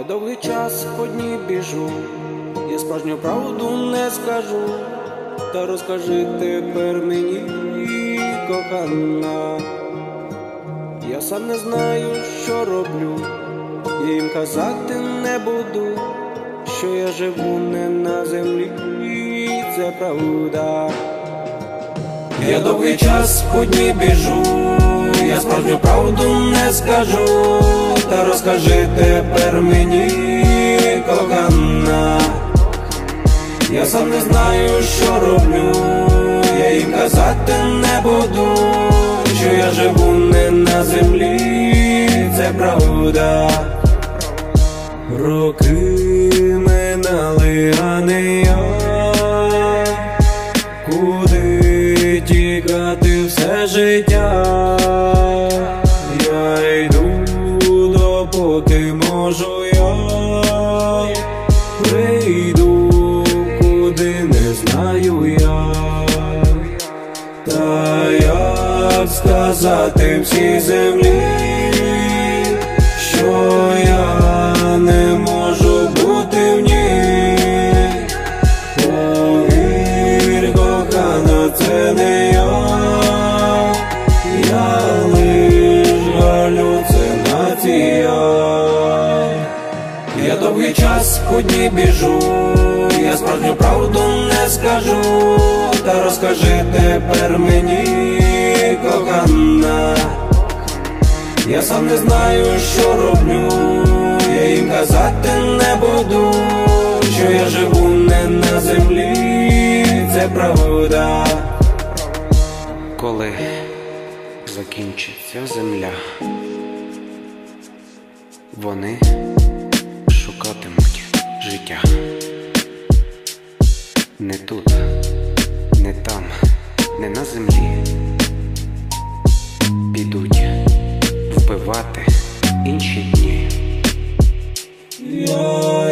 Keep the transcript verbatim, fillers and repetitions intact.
довгий час по дні біжу, я справжню правду не скажу, та розкажи тепер мені, кохана. Я сам не знаю, що роблю, я їм казати не буду, що я живу не на землі, це правда. Я довгий час по дні біжу, я справжню правду не скажу, та розкажи тепер мені, кохана. Я сам не знаю, що роблю, я їм казати не буду, що я живу не на землі, це правда. Роки минали, а не я. Куди тікати все життя? Я йду, допоки можу я. Прийду, куди не знаю я. Та як сказати всій землі, що я не можу бути в ній? Повір, кохана, це не я, я лиш галюцинація. Я довгий час по дні біжу, я справжню правду не скажу, та розкажи тепер мені, кохана. Я сам не знаю, що роблю, я їм казати не буду, що я живу не на землі, це правда. Коли закінчиться земля, вони шукатимуть життя. Не тут, не там, не на землі. Підуть вбивати інші дні. Я